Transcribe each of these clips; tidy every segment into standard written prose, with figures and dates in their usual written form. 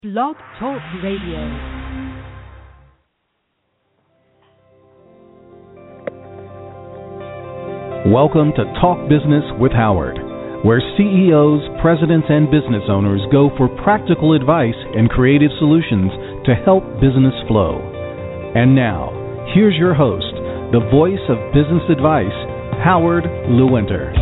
Blog Talk Radio. Welcome to Talk Business with Howard, where CEOs, presidents, and business owners go for practical advice and creative solutions to help business flow. And now, here's your host, the voice of business advice, Howard Lewinter.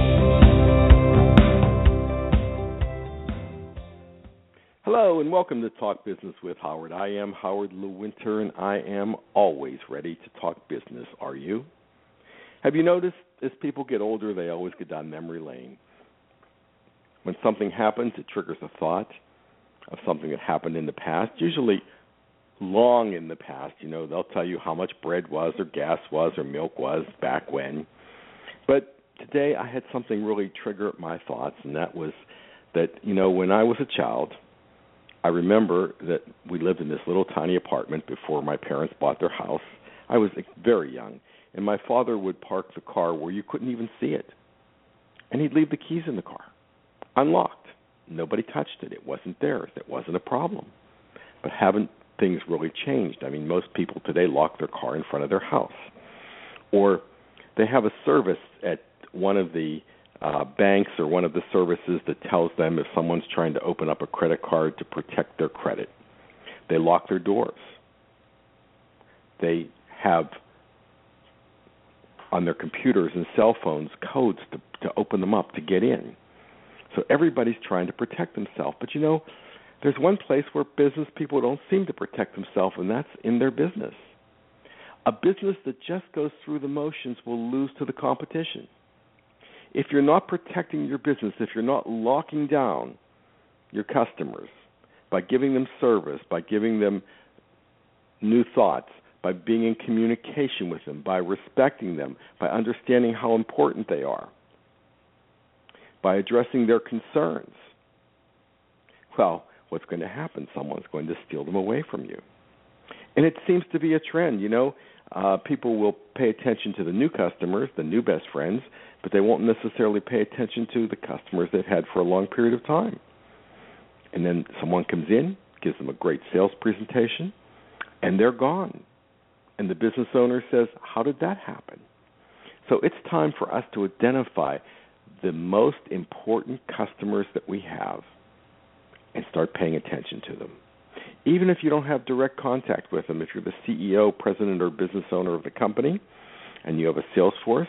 Hello and welcome to Talk Business with Howard. I am Howard Lewinter and I am always ready to talk business. Are you? Have you noticed as people get older, they always get down memory lane? When something happens, it triggers a thought of something that happened in the past, usually long in the past. You know, they'll tell you how much bread was or gas was or milk was back when. But today I had something really trigger my thoughts, and that was that, you know, when I was a child, I remember that we lived in this little tiny apartment before my parents bought their house. I was very young, and my father would park the car where you couldn't even see it. And he'd leave the keys in the car, unlocked. Nobody touched it. It wasn't theirs. It wasn't a problem. But haven't things really changed? I mean, most people today lock their car in front of their house. Or they have a service at one of the banks or one of the services that tells them if someone's trying to open up a credit card to protect their credit. They lock their doors. They have on their computers and cell phones codes to open them up to get in. So everybody's trying to protect themselves. But you know, there's one place where business people don't seem to protect themselves, and that's in their business. A business that just goes through the motions will lose to the competition. If you're not protecting your business, if you're not locking down your customers by giving them service, by giving them new thoughts, by being in communication with them, by respecting them, by understanding how important they are, by addressing their concerns, well, what's going to happen? Someone's going to steal them away from you. And it seems to be a trend, you know. People will pay attention to the new customers, the new best friends, but they won't necessarily pay attention to the customers they've had for a long period of time. And then someone comes in, gives them a great sales presentation, and they're gone. And the business owner says, how did that happen? So it's time for us to identify the most important customers that we have and start paying attention to them. Even if you don't have direct contact with them, if you're the CEO, president, or business owner of the company, and you have a sales force,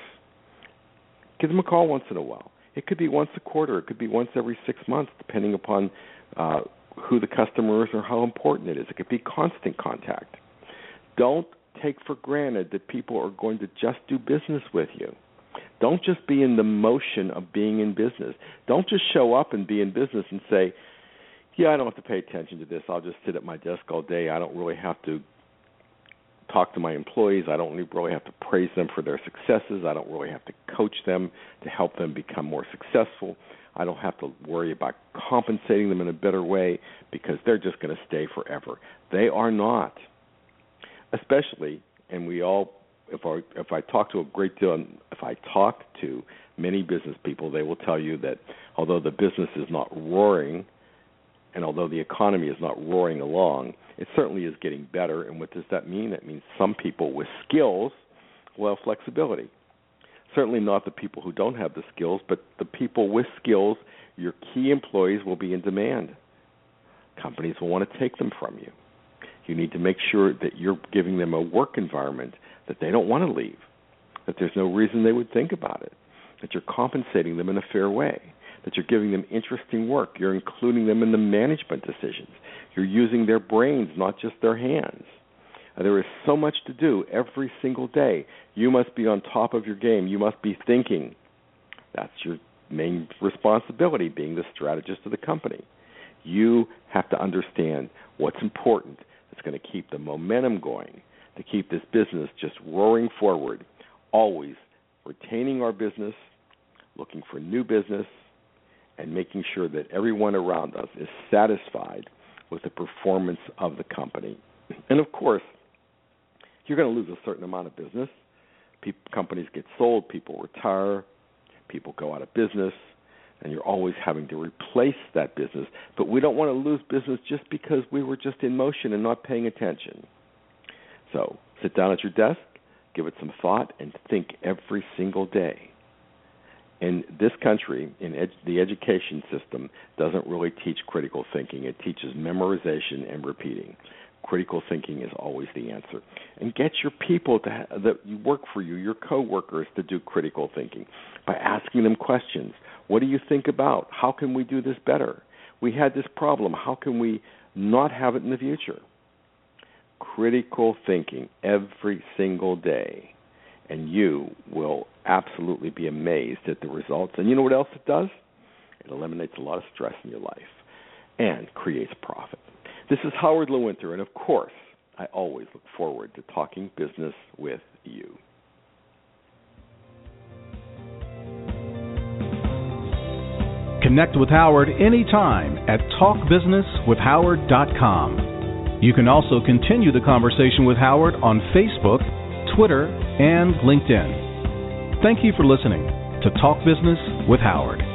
give them a call once in a while. It could be once a quarter. It could be once every 6 months, depending upon who the customer is or how important it is. It could be constant contact. Don't take for granted that people are going to just do business with you. Don't just be in the motion of being in business. Don't just show up and be in business and say, yeah, I don't have to pay attention to this. I'll just sit at my desk all day. I don't really have to talk to my employees. I don't really have to praise them for their successes. I don't really have to coach them to help them become more successful. I don't have to worry about compensating them in a better way because they're just going to stay forever. They are not. Especially, and we all, if I talk to a great deal, if I talk to many business people, they will tell you that although the business is not roaring, and although the economy is not roaring along, it certainly is getting better. And what does that mean? It means some people with skills will have flexibility. Certainly not the people who don't have the skills, but the people with skills, your key employees will be in demand. Companies will want to take them from you. You need to make sure that you're giving them a work environment that they don't want to leave, that there's no reason they would think about it, that you're compensating them in a fair way, that you're giving them interesting work. You're including them in the management decisions. You're using their brains, not just their hands. There is so much to do every single day. You must be on top of your game. You must be thinking. That's your main responsibility, being the strategist of the company. You have to understand what's important that's going to keep the momentum going, to keep this business just roaring forward, always retaining our business, looking for new business, and making sure that everyone around us is satisfied with the performance of the company. And, of course, you're going to lose a certain amount of business. Companies get sold, people retire, people go out of business. and you're always having to replace that business. But we don't want to lose business just because we were just in motion and not paying attention. So sit down at your desk, give it some thought, and think every single day. In this country, the education system doesn't really teach critical thinking. It teaches memorization and repeating. Critical thinking is always the answer. And get your people that work for you, your coworkers, to do critical thinking by asking them questions. What do you think about? How can we do this better? We had this problem. How can we not have it in the future? Critical thinking every single day, and you will absolutely be amazed at the results. And you know what else it does? It eliminates a lot of stress in your life and creates profit. This is Howard Lewinter, and of course, I always look forward to talking business with you. Connect with Howard anytime at talkbusinesswithhoward.com. You can also continue the conversation with Howard on Facebook, Twitter, and LinkedIn. Thank you for listening to Talk Business with Howard.